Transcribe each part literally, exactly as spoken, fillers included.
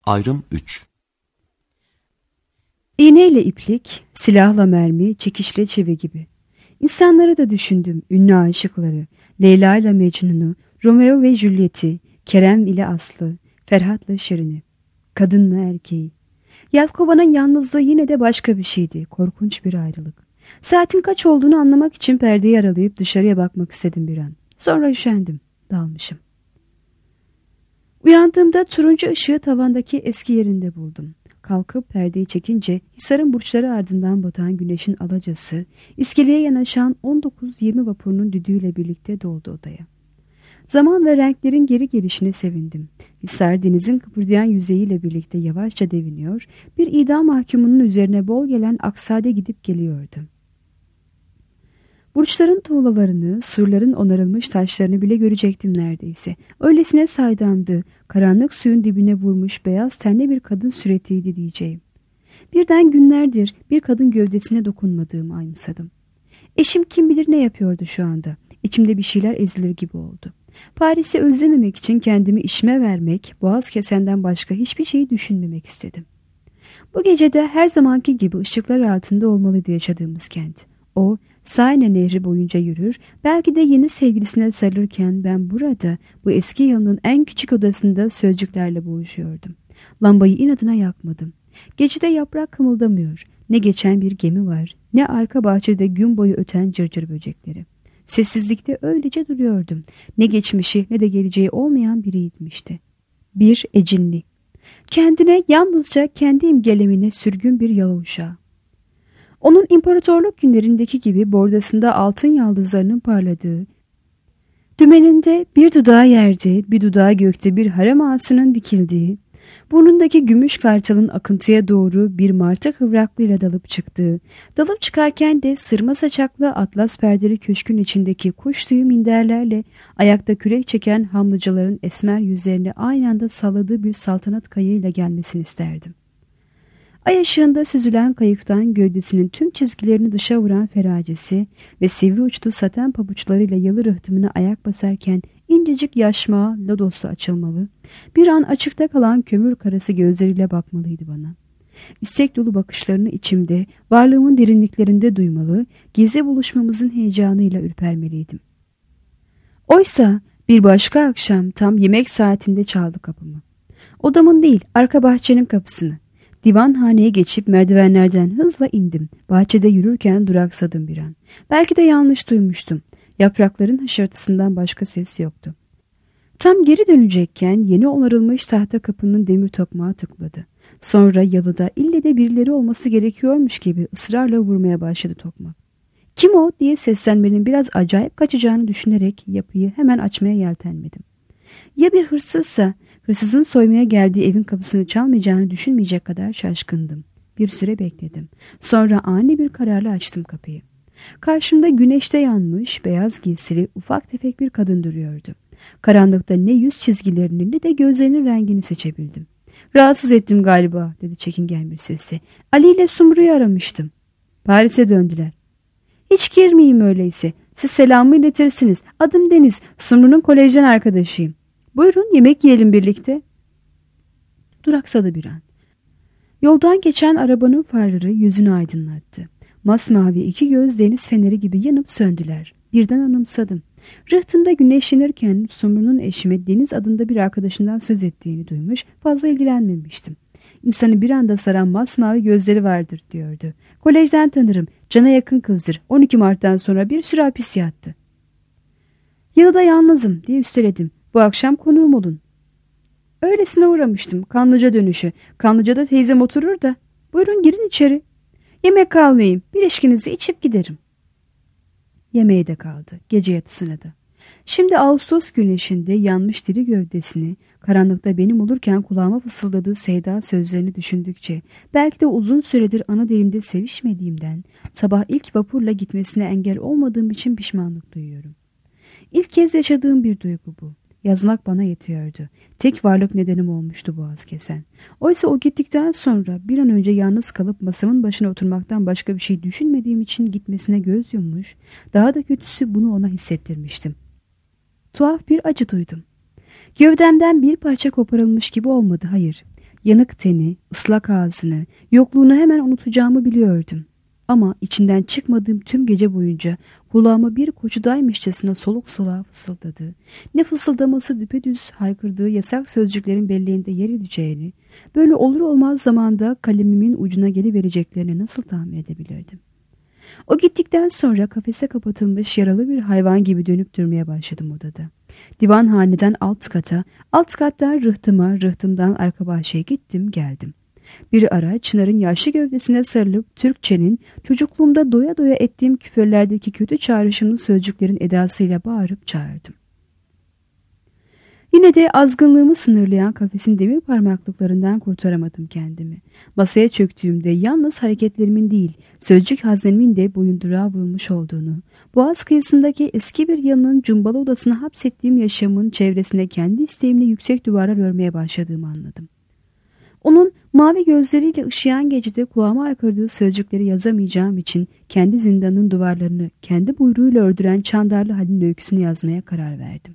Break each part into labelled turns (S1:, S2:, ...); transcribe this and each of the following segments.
S1: Ayrım üç.
S2: İğneyle iplik, silahla mermi, çekişle çivi gibi. İnsanları da düşündüm, ünlü aşıkları, Leyla ile Mecnun'u, Romeo ve Juliet'i, Kerem ile Aslı, Ferhat'la Şirin'i, kadınla erkeği. Yelkova'nın yalnızlığı yine de başka bir şeydi, korkunç bir ayrılık. Saatin kaç olduğunu anlamak için perdeyi aralayıp dışarıya bakmak istedim bir an. Sonra üşendim, dalmışım. Uyandığımda turuncu ışığı tavandaki eski yerinde buldum. Kalkıp perdeyi çekince Hisar'ın burçları ardından batan güneşin alacası, iskeleye yanaşan on dokuz yirmi vapurunun düdüğüyle birlikte doldu odaya. Zaman ve renklerin geri gelişine sevindim. Hisar denizin kıpırdayan yüzeyiyle birlikte yavaşça deviniyor, bir idam mahkumunun üzerine bol gelen aksade gidip geliyordu. Burçların tuğlalarını, surların onarılmış taşlarını bile görecektim neredeyse. Öylesine saydamdı, karanlık suyun dibine vurmuş beyaz tenli bir kadın suretiydi diyeceğim. Birden günlerdir bir kadın gövdesine dokunmadığımı anımsadım. Eşim kim bilir ne yapıyordu şu anda. İçimde bir şeyler ezilir gibi oldu. Paris'i özlememek için kendimi işime vermek, boğaz kesenden başka hiçbir şeyi düşünmemek istedim. Bu gecede her zamanki gibi ışıklar altında olmalıydı yaşadığımız kent. O, Seine Nehri boyunca yürür, belki de yeni sevgilisine sarılırken ben burada, bu eski yılın en küçük odasında sözcüklerle boğuşuyordum. Lambayı inadına yakmadım. Gecede yaprak kımıldamıyor, ne geçen bir gemi var, ne arka bahçede gün boyu öten cırcır böcekleri. Sessizlikte öylece duruyordum. Ne geçmişi ne de geleceği olmayan biriydim işte. Bir ecinli. Kendine yalnızca kendi imgelemine sürgün bir yalı uşağı. Onun imparatorluk günlerindeki gibi bordasında altın yaldızlarının parladığı, dümeninde bir dudağı yerde, bir dudağı gökte bir harem ağasının dikildiği, burnundaki gümüş kartalın akıntıya doğru bir martı kıvraklığıyla dalıp çıktığı, dalıp çıkarken de sırma saçaklı atlas perdeli köşkün içindeki kuş tüyü minderlerle ayakta kürek çeken hamlıcaların esmer yüzlerini aynı anda salladığı bir saltanat kayığıyla gelmesini isterdim. Ay ışığında süzülen kayıktan gövdesinin tüm çizgilerini dışa vuran feracesi ve sivri uçlu saten pabuçlarıyla yalı rıhtımına ayak basarken incecik yaşmağa lodosla açılmalı, bir an açıkta kalan kömür karası gözleriyle bakmalıydı bana. İstek dolu bakışlarını içimde, varlığımın derinliklerinde duymalı, gizli buluşmamızın heyecanıyla ürpermeliydim. Oysa bir başka akşam tam yemek saatinde çaldı kapımı. Odamın değil, arka bahçenin kapısını. Divanhaneye geçip merdivenlerden hızla indim. Bahçede yürürken duraksadım bir an. Belki de yanlış duymuştum. Yaprakların hışırtısından başka ses yoktu. Tam geri dönecekken yeni onarılmış tahta kapının demir tokmağı tıkladı. Sonra yalıda ille de birileri olması gerekiyormuş gibi ısrarla vurmaya başladı tokmak. Kim o diye seslenmenin biraz acayip kaçacağını düşünerek yapıyı hemen açmaya yeltenmedim. Ya bir hırsızsa, hırsızın soymaya geldiği evin kapısını çalmayacağını düşünmeyecek kadar şaşkındım. Bir süre bekledim. Sonra ani bir kararla açtım kapıyı. Karşımda güneşte yanmış, beyaz giysili, ufak tefek bir kadın duruyordu. Karanlıkta ne yüz çizgilerini ne de gözlerinin rengini seçebildim. "Rahatsız ettim galiba," dedi çekingen bir sesle. "Ali ile Sumru'yu aramıştım." "Paris'e döndüler." "Hiç girmeyeyim öyleyse. Siz selamımı iletirsiniz. Adım Deniz. Sumru'nun kolejden arkadaşıyım." "Buyurun, yemek yiyelim birlikte." Duraksadı bir an. Yoldan geçen arabanın farları yüzünü aydınlattı. Masmavi iki göz deniz feneri gibi yanıp söndüler. Birden anımsadım. Rıhtımda güneşlenirken Sumru'nun eşime Deniz adında bir arkadaşından söz ettiğini duymuş, fazla ilgilenmemiştim. "İnsanı bir anda saran masmavi gözleri vardır," diyordu. "Kolejden tanırım. Cana yakın kızdır. on iki Mart'tan sonra bir sürü hapis yattı." "Yalıda yalnızım," diye üsteledim. "Bu akşam konuğum olun." "Öylesine uğramıştım. Kanlıca dönüşü. Kanlıca'da teyzem oturur da." "Buyurun girin içeri." "Yemek kalmayayım. Bir içkinizi içip giderim." Yemeğe de kaldı. Gece yatısına da. Şimdi Ağustos güneşinde yanmış diri gövdesini, karanlıkta benim olurken kulağıma fısıldadığı sevda sözlerini düşündükçe, belki de uzun süredir ana dilimde sevişmediğimden, sabah ilk vapurla gitmesine engel olmadığım için pişmanlık duyuyorum. İlk kez yaşadığım bir duygu bu. Yazmak bana yetiyordu. Tek varlık nedenim olmuştu boğaz kesen. Oysa o gittikten sonra bir an önce yalnız kalıp masamın başına oturmaktan başka bir şey düşünmediğim için gitmesine göz yummuş, daha da kötüsü bunu ona hissettirmiştim. Tuhaf bir acı duydum. Gövdemden bir parça koparılmış gibi olmadı, hayır. yanık teni, ıslak ağzını, yokluğunu hemen unutacağımı biliyordum. Ama içinden çıkmadığım tüm gece boyunca kulağıma bir koçudaymışçasına soluk soluğa fısıldadı. Ne fısıldaması düpedüz haykırdığı yasak sözcüklerin belleğinde yer edeceğini, böyle olur olmaz zamanda kalemimin ucuna gelivereceklerini nasıl tahmin edebilirdim? O gittikten sonra kafese kapatılmış yaralı bir hayvan gibi dönüp durmaya başladım odada. Divanhaneden alt kata, alt kattan rıhtıma, rıhtımdan arka bahçeye gittim geldim. Bir ara Çınar'ın yaşlı gövdesine sarılıp Türkçenin çocukluğumda doya doya ettiğim küfürlerdeki kötü çağrışımlı sözcüklerin edasıyla bağırıp çağırdım. Yine de azgınlığımı sınırlayan kafesin demir parmaklıklarından kurtaramadım kendimi. Masaya çöktüğümde yalnız hareketlerimin değil, sözcük haznemin de boyunduruğa vurulmuş olduğunu, boğaz kıyısındaki eski bir yalının cumbalı odasına hapsettiğim yaşamın çevresine kendi isteğimle yüksek duvarlar örmeye başladığımı anladım. Onun mavi gözleriyle ışıyan gecede kulağıma aykırdığı sözcükleri yazamayacağım için kendi zindanın duvarlarını kendi buyruğuyla ördüren Çandarlı Halil'in öyküsünü yazmaya karar verdim.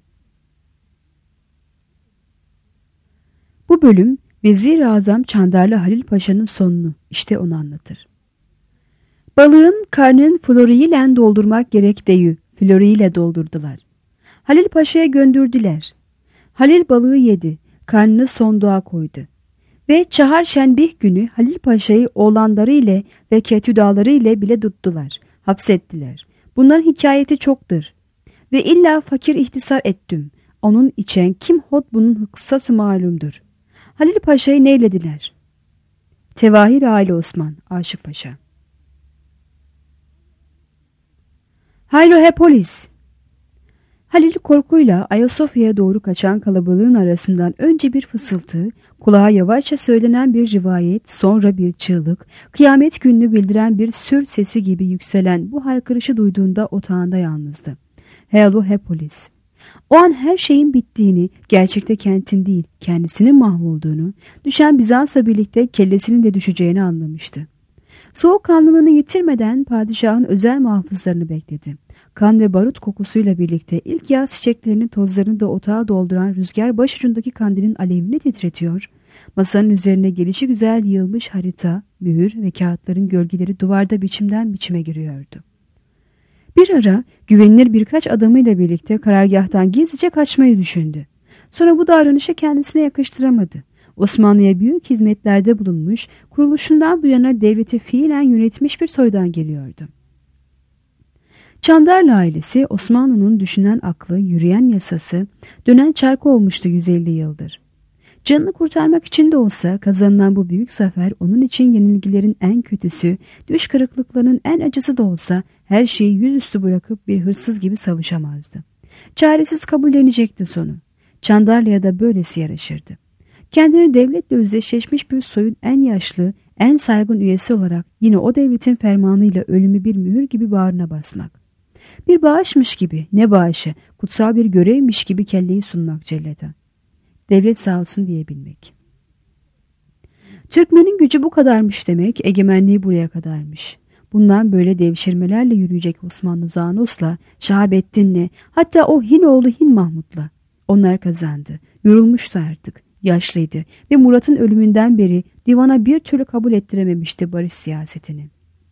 S2: Bu bölüm Vezir-i Azam Çandarlı Halil Paşa'nın sonunu, işte onu anlatır. Balığın karnının floriyle doldurmak gerek deyü, floriyle doldurdular. Halil Paşa'ya göndürdüler. Halil balığı yedi, karnını sonduğa koydu. Ve Çahar Şenbih günü Halil Paşa'yı oğlanları ile ve ketüdaları ile bile tuttular, hapsettiler. Bunların hikayeti çoktur. Ve illa fakir ihtisar ettim. Onun içen kim hot bunun kıssası malumdur. Halil Paşa'yı neylediler? Tevahir aile Osman, Aşık Paşa. Haylo he polis! Halil korkuyla Ayasofya'ya doğru kaçan kalabalığın arasından önce bir fısıltı, kulağa yavaşça söylenen bir rivayet, sonra bir çığlık, kıyamet gününü bildiren bir sür sesi gibi yükselen bu haykırışı duyduğunda otağında yalnızdı. Haylo he polis! O an her şeyin bittiğini, gerçekte kentin değil, kendisinin mahvolduğunu, düşen Bizans'la birlikte kellesinin de düşeceğini anlamıştı. Soğukkanlılığını yitirmeden padişahın özel muhafızlarını bekledi. Kan ve barut kokusuyla birlikte ilk yaz çiçeklerinin tozlarını da otağa dolduran rüzgar başucundaki kandilin alevini titretiyor. Masanın üzerine gelişigüzel yığılmış harita, mühür ve kağıtların gölgeleri duvarda biçimden biçime giriyordu. Bir ara güvenilir birkaç adamıyla birlikte karargâhtan gizlice kaçmayı düşündü. Sonra bu davranışı kendisine yakıştıramadı. Osmanlı'ya büyük hizmetlerde bulunmuş, kuruluşundan bu yana devleti fiilen yönetmiş bir soydan geliyordu. Çandarlı ailesi Osmanlı'nın düşünen aklı, yürüyen yasası, dönen çarkı olmuştu yüz elli yıldır. Canını kurtarmak için de olsa kazanılan bu büyük zafer onun için yenilgilerin en kötüsü, düş kırıklıklarının en acısı da olsa her şeyi yüzüstü bırakıp bir hırsız gibi savaşamazdı. Çaresiz kabullenecekti sonu. Çandarlı'ya da böylesi yaraşırdı. Kendini devletle özdeşleşmiş bir soyun en yaşlı, en saygın üyesi olarak yine o devletin fermanıyla ölümü bir mühür gibi bağrına basmak. Bir bağışmış gibi, ne bağışı, kutsal bir görevmiş gibi kelleyi sunmak cellete. Devlet sağ olsun diyebilmek. Türkmenin gücü bu kadarmış demek, egemenliği buraya kadarmış. Bundan böyle devşirmelerle yürüyecek Osmanlı Zanos'la, Şahabettin'le, hatta o Hinoğlu Hin Mahmud'la. Onlar kazandı, yorulmuştu artık, yaşlıydı ve Murat'ın ölümünden beri divana bir türlü kabul ettirememişti barış siyasetini.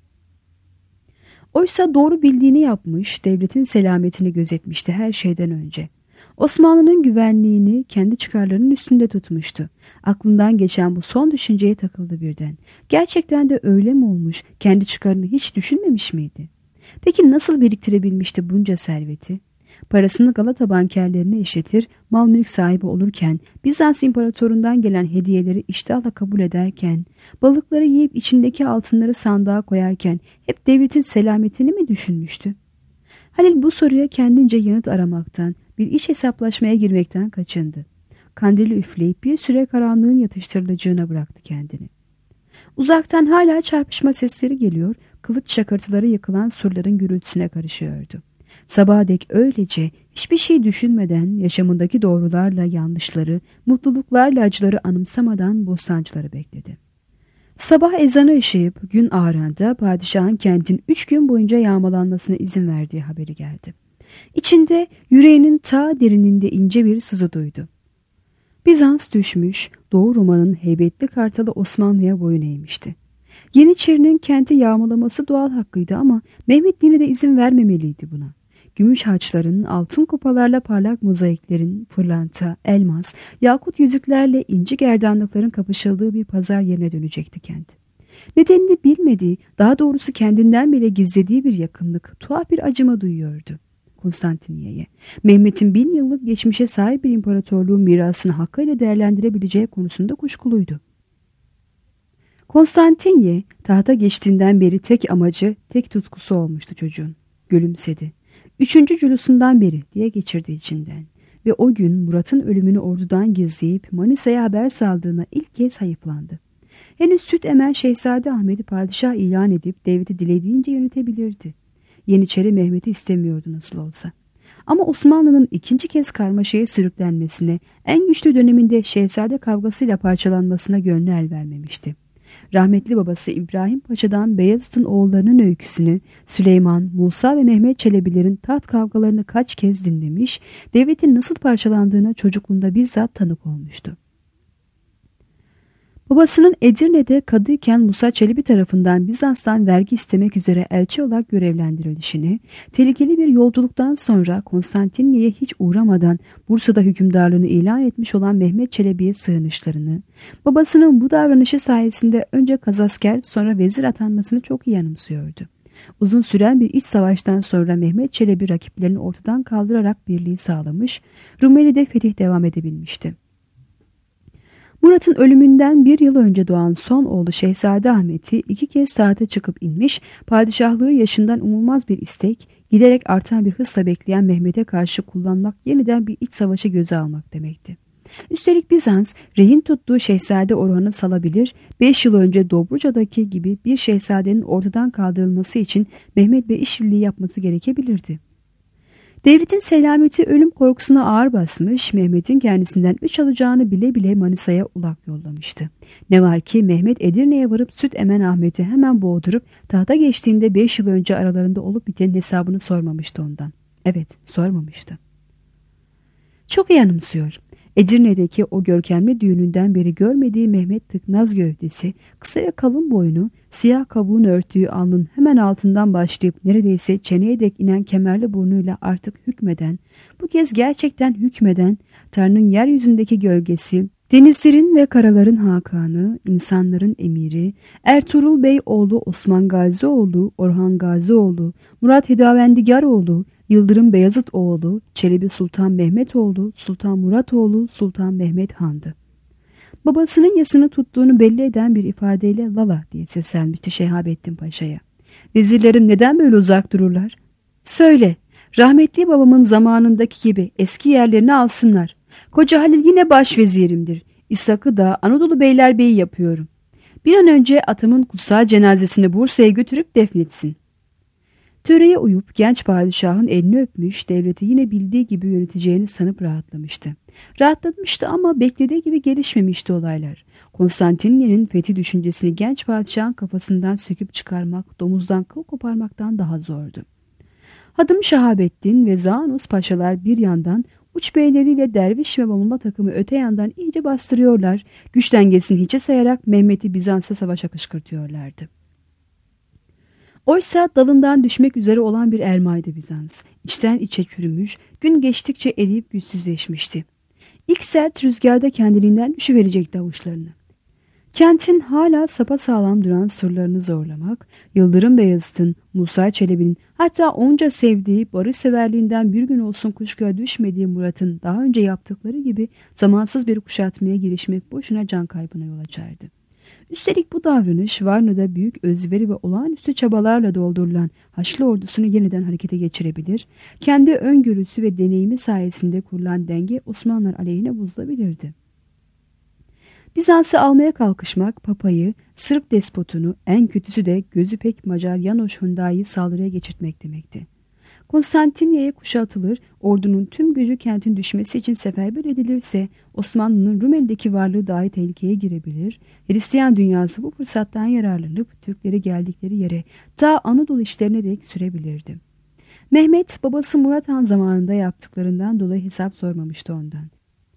S2: Oysa doğru bildiğini yapmış, devletin selametini gözetmişti her şeyden önce. Osmanlı'nın güvenliğini kendi çıkarlarının üstünde tutmuştu. Aklından geçen bu son düşünceye takıldı birden. Gerçekten de öyle mi olmuş, kendi çıkarını hiç düşünmemiş miydi? Peki nasıl biriktirebilmişti bunca serveti? Parasını Galata bankerlerine işletir, mal mülk sahibi olurken, Bizans imparatorundan gelen hediyeleri iştahla kabul ederken, balıkları yiyip içindeki altınları sandığa koyarken hep devletin selametini mi düşünmüştü? Halil bu soruya kendince yanıt aramaktan, bir iş hesaplaşmaya girmekten kaçındı. Kandili üfleyip bir süre karanlığın yatıştırılacağına bıraktı kendini. Uzaktan hala çarpışma sesleri geliyor, kılıç çakırtıları yıkılan surların gürültüsüne karışıyordu. Sabaha dek öylece hiçbir şey düşünmeden yaşamındaki doğrularla yanlışları, mutluluklarla acıları anımsamadan bostancıları bekledi. Sabah ezanı ışıyıp gün ağaranda padişahın kentin üç gün boyunca yağmalanmasına izin verdiği haberi geldi. İçinde yüreğinin ta derininde ince bir sızı duydu. Bizans düşmüş, Doğu Roma'nın heybetli kartalı Osmanlı'ya boyun eğmişti. Yeniçerinin kenti yağmalaması doğal hakkıydı ama Mehmet yine de izin vermemeliydi buna. Gümüş haçların, altın kupalarla parlak mozaiklerin, pırlanta, elmas, yakut yüzüklerle inci gerdanlıkların kapışıldığı bir pazar yerine dönecekti kent. Nedenini bilmediği, daha doğrusu kendinden bile gizlediği bir yakınlık, tuhaf bir acıma duyuyordu Konstantiniyye'ye. Mehmet'in bin yıllık geçmişe sahip bir imparatorluğun mirasını hakkıyla değerlendirebileceği konusunda kuşkuluydu. Konstantinye tahta geçtiğinden beri tek amacı, tek tutkusu olmuştu çocuğun. Gülümsedi. Üçüncü culusundan beri diye geçirdi içinden. Ve o gün Murat'ın ölümünü ordudan gizleyip Manisa'ya haber saldığına ilk kez hayıflandı. Henüz süt emen Şehzade Ahmet'i padişah ilan edip devleti dilediğince yönetebilirdi. Yeniçeri Mehmet'i istemiyordu nasıl olsa. Ama Osmanlı'nın ikinci kez karmaşaya sürüklenmesine, en güçlü döneminde şehzade kavgasıyla parçalanmasına gönlü el vermemişti. Rahmetli babası İbrahim Paşa'dan Beyazıt'ın oğullarının öyküsünü Süleyman, Musa ve Mehmet Çelebilerin taht kavgalarını kaç kez dinlemiş, devletin nasıl parçalandığına çocukluğunda bizzat tanık olmuştu. Babasının Edirne'de kadıyken Musa Çelebi tarafından Bizans'tan vergi istemek üzere elçi olarak görevlendirilişini, tehlikeli bir yolculuktan sonra Konstantinye'ye hiç uğramadan Bursa'da hükümdarlığını ilan etmiş olan Mehmet Çelebi'ye sığınışlarını, babasının bu davranışı sayesinde önce kazasker sonra vezir atanmasını çok iyi anımsıyordu. Uzun süren bir iç savaştan sonra Mehmet Çelebi rakiplerini ortadan kaldırarak birliği sağlamış, Rumeli'de fetih devam edebilmişti. Murat'ın ölümünden bir yıl önce doğan son oğlu Şehzade Ahmet'i iki kez tahta çıkıp inmiş, padişahlığı yaşından umulmaz bir istek, giderek artan bir hızla bekleyen Mehmet'e karşı kullanmak yeniden bir iç savaşı göze almak demekti. Üstelik Bizans, rehin tuttuğu Şehzade Orhan'ı salabilir, beş yıl önce Dobruca'daki gibi bir şehzadenin ortadan kaldırılması için Mehmet Bey işbirliği yapması gerekebilirdi. Devletin selameti ölüm korkusuna ağır basmış, Mehmet'in kendisinden üç alacağını bile bile Manisa'ya ulak yollamıştı. Ne var ki Mehmet Edirne'ye varıp süt emen Ahmet'i hemen boğdurup tahta geçtiğinde beş yıl önce aralarında olup bitenin hesabını sormamıştı ondan. Evet, sormamıştı. Çok iyi anımsıyor. Edirne'deki o görkemli düğününden beri görmediği Mehmet tıknaz gövdesi, kısa ve kalın boynu, siyah kabuğun örttüğü alnın hemen altından başlayıp neredeyse çeneye dek inen kemerli burnuyla artık hükmeden, bu kez gerçekten hükmeden, Tanrı'nın yeryüzündeki gölgesi, denizlerin ve karaların hakanı, insanların emiri, Ertuğrul Bey oğlu Osman Gazioğlu, Orhan Gazioğlu, Murat Hedavendigaroğlu, Yıldırım Beyazıt oğlu, Çelebi Sultan Mehmet oğlu, Sultan Murat oğlu, Sultan Mehmet Han'dı. Babasının yasını tuttuğunu belli eden bir ifadeyle Lala diye seslenmişti Şehabettin Paşa'ya. Vezirlerim neden böyle uzak dururlar? Söyle, rahmetli babamın zamanındaki gibi eski yerlerini alsınlar. Koca Halil yine başvezirimdir. İshak'ı da Anadolu Beylerbeyi yapıyorum. Bir an önce atımın kutsal cenazesini Bursa'ya götürüp defnetsin. Töreye uyup genç padişahın elini öpmüş, devleti yine bildiği gibi yöneteceğini sanıp rahatlamıştı. Rahatlamıştı ama beklediği gibi gelişmemişti olaylar. Konstantinye'nin fethi düşüncesini genç padişahın kafasından söküp çıkarmak, domuzdan kıl koparmaktan daha zordu. Hadım Şahabettin ve Zanus paşalar bir yandan, uç beyleriyle derviş ve mamula takımı öte yandan iyice bastırıyorlar, güç dengesini hiçe sayarak Mehmet'i Bizans'a savaşa kışkırtıyorlardı. Oysa dalından düşmek üzere olan bir elmaydı Bizans. İçten içe çürümüş, gün geçtikçe eriyip güçsüzleşmişti. İlk sert rüzgarda kendiliğinden düşüverecekti avuçlarını. Kentin hala sapasağlam duran surlarını zorlamak, Yıldırım Beyazıt'ın, Musa Çelebi'nin, hatta onca sevdiği, barışseverliğinden bir gün olsun kuşkuya düşmediği Murat'ın daha önce yaptıkları gibi zamansız bir kuşatmaya girişmek boşuna can kaybına yol açardı. Üstelik bu davranış Varna'da büyük özveri ve olağanüstü çabalarla doldurulan Haçlı ordusunu yeniden harekete geçirebilir, kendi öngörüsü ve deneyimi sayesinde kurulan denge Osmanlılar aleyhine bozulabilirdi. Bizans'ı almaya kalkışmak Papa'yı, Sırp despotunu, en kötüsü de gözü pek Macar Janosch Hundai'yi saldırıya geçirtmek demekti. Konstantinye'ye kuşatılır, ordunun tüm gücü kentin düşmesi için seferber edilirse Osmanlı'nın Rumeli'deki varlığı dahi tehlikeye girebilir, Hristiyan dünyası bu fırsattan yararlanıp Türkleri geldikleri yere ta Anadolu işlerine dek sürebilirdi. Mehmet babası Murat Han zamanında yaptıklarından dolayı hesap sormamıştı ondan.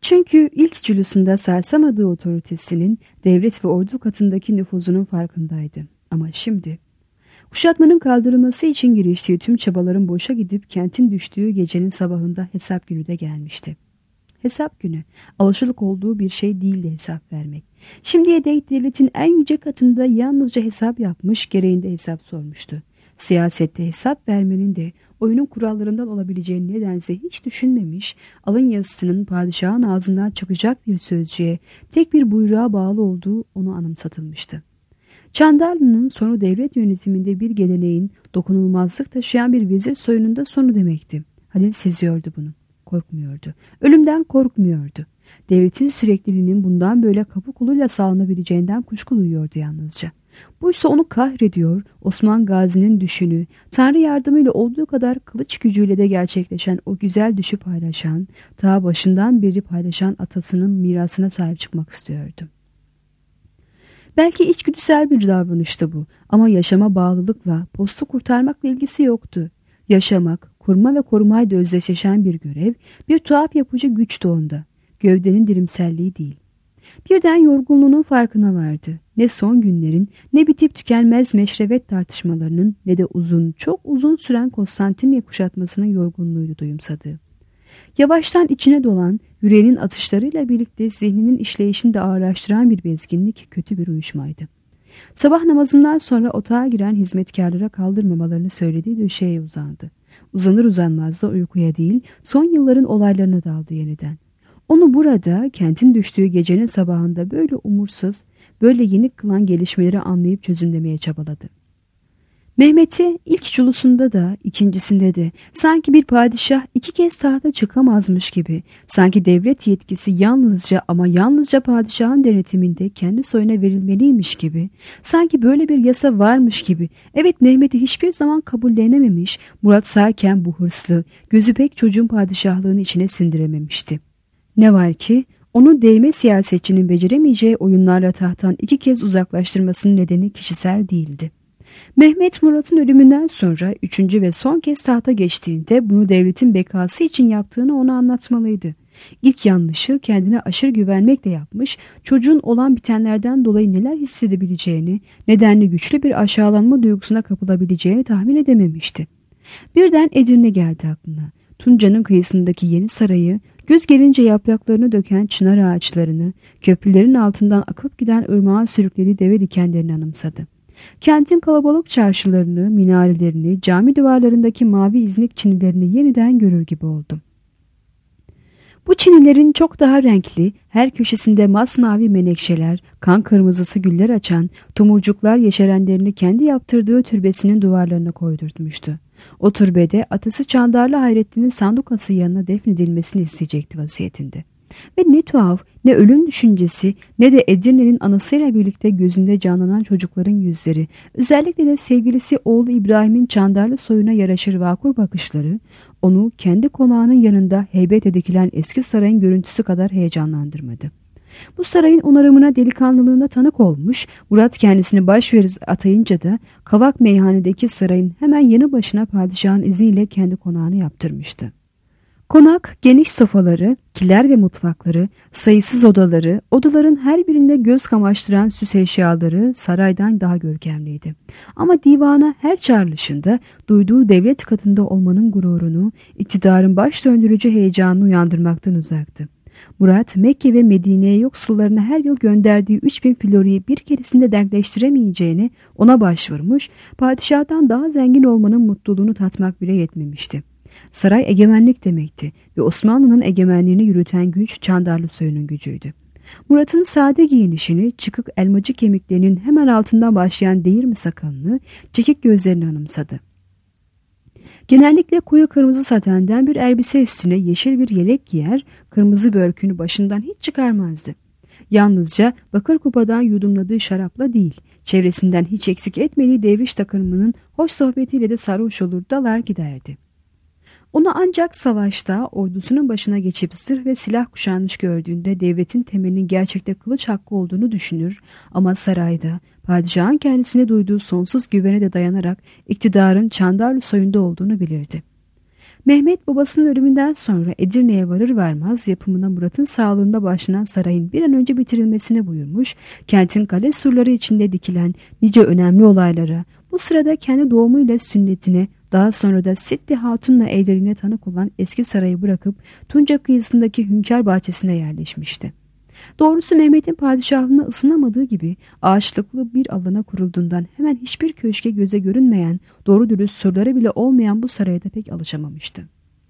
S2: Çünkü ilk cülusunda sarsamadığı otoritesinin devlet ve ordu katındaki nüfuzunun farkındaydı. Ama şimdi kuşatmanın kaldırılması için giriştiği tüm çabaların boşa gidip kentin düştüğü gecenin sabahında hesap günü de gelmişti. Hesap günü, alışılık olduğu bir şey değildi hesap vermek. Şimdiye dek devletin en yüce katında yalnızca hesap yapmış, gereğinde hesap sormuştu. Siyasette hesap vermenin de oyunun kurallarından olabileceğini nedense hiç düşünmemiş, alın yazısının padişahın ağzından çıkacak bir sözcüğe, tek bir buyruğa bağlı olduğu onu anımsatılmıştı. Çandarlı'nın sonu devlet yönetiminde bir geleneğin dokunulmazlık taşıyan bir vezir soyununda sonu demekti. Halil seziyordu bunu. Korkmuyordu. Ölümden korkmuyordu. Devletin sürekliliğinin bundan böyle kapı koluyla sağlanabileceğinden kuşku duyuyordu yalnızca. Buysa onu kahrediyor, Osman Gazi'nin düşünü, Tanrı yardımıyla olduğu kadar kılıç gücüyle de gerçekleşen o güzel düşü paylaşan, ta başından beri paylaşan atasının mirasına sahip çıkmak istiyordu. Belki içgüdüsel bir davranıştı bu ama yaşama bağlılıkla, postu kurtarmakla ilgisi yoktu. Yaşamak, kurma ve korumayla özdeşleşen bir görev, bir tuhaf yapıcı güçtü onda. Gövdenin dirimselliği değil. Birden yorgunluğunun farkına vardı. Ne son günlerin, ne bitip tükenmez meşrebet tartışmalarının, ne de uzun, çok uzun süren Konstantinye kuşatmasının yorgunluğuydu duyumsadığı. Yavaştan içine dolan, yüreğinin atışlarıyla birlikte zihninin işleyişini de ağırlaştıran bir bezginlik, kötü bir uyuşmaydı. Sabah namazından sonra otağa giren hizmetkarlara kaldırmamalarını söylediği döşeğe uzandı. Uzanır uzanmaz da uykuya değil, son yılların olaylarına daldı yeniden. Onu burada, kentin düştüğü gecenin sabahında böyle umursuz, böyle yenik kılan gelişmeleri anlayıp çözümlemeye çabaladı. Mehmet'i ilk culusunda da ikincisinde de sanki bir padişah iki kez tahta çıkamazmış gibi, sanki devlet yetkisi yalnızca ama yalnızca padişahın denetiminde kendi soyuna verilmeliymiş gibi, sanki böyle bir yasa varmış gibi, evet Mehmet'i hiçbir zaman kabullenememiş, Murat sağken bu hırslı, gözü pek çocuğun padişahlığını içine sindirememişti. Ne var ki onu değme siyasetçinin beceremeyeceği oyunlarla tahttan iki kez uzaklaştırmasının nedeni kişisel değildi. Mehmet Murat'ın ölümünden sonra üçüncü ve son kez tahta geçtiğinde bunu devletin bekası için yaptığını ona anlatmalıydı. İlk yanlışı kendine aşırı güvenmekle yapmış, çocuğun olan bitenlerden dolayı neler hissedebileceğini, nedenli güçlü bir aşağılanma duygusuna kapılabileceğini tahmin edememişti. Birden Edirne geldi aklına. Tunca'nın kıyısındaki yeni sarayı, göz gelince yapraklarını döken çınar ağaçlarını, köprülerin altından akıp giden ırmağın sürüklediği deve dikenlerini anımsadı. Kentin kalabalık çarşılarını, minarelerini, cami duvarlarındaki mavi iznik çinilerini yeniden görür gibi oldu. Bu çinilerin çok daha renkli, her köşesinde masmavi menekşeler, kan kırmızısı güller açan, tomurcuklar yeşerenlerini kendi yaptırdığı türbesinin duvarlarına koydurtmuştu. O türbede atası Çandarlı Hayrettin'in sandukası yanına defnedilmesini isteyecekti vasiyetinde. Ve ne tuhaf, ne ölüm düşüncesi, ne de Edirne'nin anısıyla birlikte gözünde canlanan çocukların yüzleri, özellikle de sevgilisi oğlu İbrahim'in Çandarlı soyuna yaraşır vakur bakışları, onu kendi konağının yanında heybete dikilen eski sarayın görüntüsü kadar heyecanlandırmadı. Bu sarayın onarımına delikanlılığında tanık olmuş, Murat kendisini başveririz atayınca da Kavak Meyhane'deki sarayın hemen yanı başına padişahın izniyle kendi konağını yaptırmıştı. Konak, geniş sofaları, kiler ve mutfakları, sayısız odaları, odaların her birinde göz kamaştıran süs eşyaları saraydan daha görkemliydi. Ama divana her çağrılışında duyduğu devlet katında olmanın gururunu, iktidarın baş döndürücü heyecanını uyandırmaktan uzaktı. Murat, Mekke ve Medine'ye yoksullarına her yıl gönderdiği üç bin floriyi bir keresinde denkleştiremeyeceğini ona başvurmuş, padişahtan daha zengin olmanın mutluluğunu tatmak bile yetmemişti. Saray egemenlik demekti ve Osmanlı'nın egemenliğini yürüten güç Çandarlı soyunun gücüydü. Murat'ın sade giyinişini, çıkık elmacık kemiklerinin hemen altından başlayan değirmi sakalını, çekik gözlerini anımsadı. Genellikle koyu kırmızı satenden bir elbise üstüne yeşil bir yelek giyer, kırmızı börkünü başından hiç çıkarmazdı. Yalnızca bakır kupadan yudumladığı şarapla değil, çevresinden hiç eksik etmediği devriş takımının hoş sohbetiyle de sarhoş olur dalar giderdi. Onu ancak savaşta ordusunun başına geçip zırh ve silah kuşanmış gördüğünde devletin temelinin gerçekte kılıç hakkı olduğunu düşünür ama sarayda padişahın kendisine duyduğu sonsuz güvene de dayanarak iktidarın Çandarlı soyunda olduğunu bilirdi. Mehmet babasının ölümünden sonra Edirne'ye varır varmaz yapımına Murat'ın sağlığında başlanan sarayın bir an önce bitirilmesine buyurmuş, kentin kale surları içinde dikilen nice önemli olaylara, bu sırada kendi doğumuyla sünnetine, daha sonra da Sitti Hatun'la evliliğine tanık olan eski sarayı bırakıp Tunca kıyısındaki Hünkâr bahçesine yerleşmişti. Doğrusu Mehmet'in padişahlığına ısınamadığı gibi ağaçlıklı bir alana kurulduğundan hemen hiçbir köşke göze görünmeyen, doğru dürüst surları bile olmayan bu saraya da pek alışamamıştı.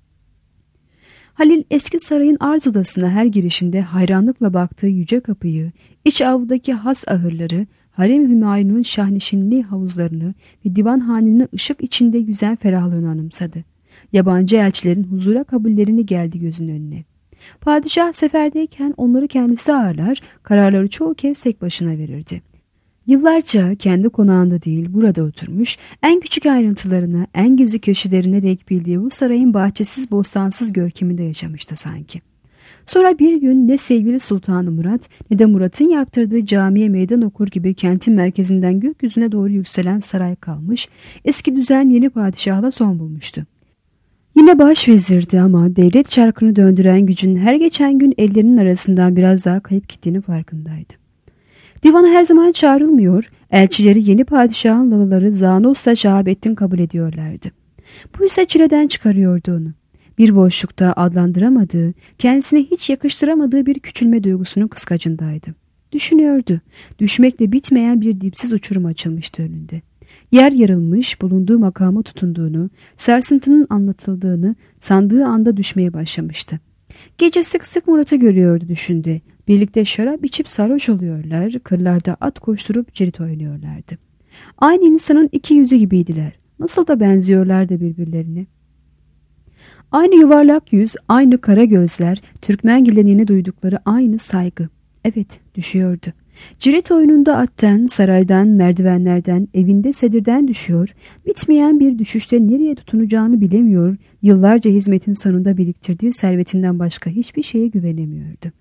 S2: Halil eski sarayın arz odasına her girişinde hayranlıkla baktığı yüce kapıyı, iç avludaki has ahırları, Harem-i Hümayun'un şahneşinli havuzlarını ve divanhanenin ışık içinde yüzen ferahlığını anımsadı. Yabancı elçilerin huzura kabullerini geldi gözünün önüne. Padişah seferdeyken onları kendisi ağırlar, kararları çoğu kez tek başına verirdi. Yıllarca kendi konağında değil burada oturmuş, en küçük ayrıntılarına, en gizli köşelerine dek bildiği bu sarayın bahçesiz bostansız görkeminde yaşamıştı sanki. Sonra bir gün ne sevgili Sultanı Murat ne de Murat'ın yaptırdığı camiye meydan okur gibi kentin merkezinden gökyüzüne doğru yükselen saray kalmış, eski düzen yeni padişahla son bulmuştu. Yine başvezirdi ama devlet çarkını döndüren gücün her geçen gün ellerinin arasından biraz daha kayıp gittiğini farkındaydı. Divana her zaman çağrılmıyor, elçileri yeni padişahın lalaları Zanos'la Şahabettin kabul ediyorlardı. Bu ise çileden çıkarıyordu onu. Bir boşlukta adlandıramadığı, kendisine hiç yakıştıramadığı bir küçülme duygusunun kıskacındaydı. Düşünüyordu, düşmekle bitmeyen bir dipsiz uçurum açılmıştı önünde. Yer yarılmış, bulunduğu makama tutunduğunu, sarsıntının anlatıldığını sandığı anda düşmeye başlamıştı. Gece sık sık Murat'ı görüyordu düşündü. Birlikte şarap içip sarhoş oluyorlar, kırlarda at koşturup cirit oynuyorlardı. Aynı insanın iki yüzü gibiydiler. Nasıl da benziyorlardı birbirlerine. Aynı yuvarlak yüz, aynı kara gözler, Türkmen geleneğine duydukları aynı saygı. Evet, düşüyordu. Cirit oyununda attan, saraydan, merdivenlerden, evinde sedirden düşüyor, bitmeyen bir düşüşte nereye tutunacağını bilemiyor, yıllarca hizmetin sonunda biriktirdiği servetinden başka hiçbir şeye güvenemiyordu.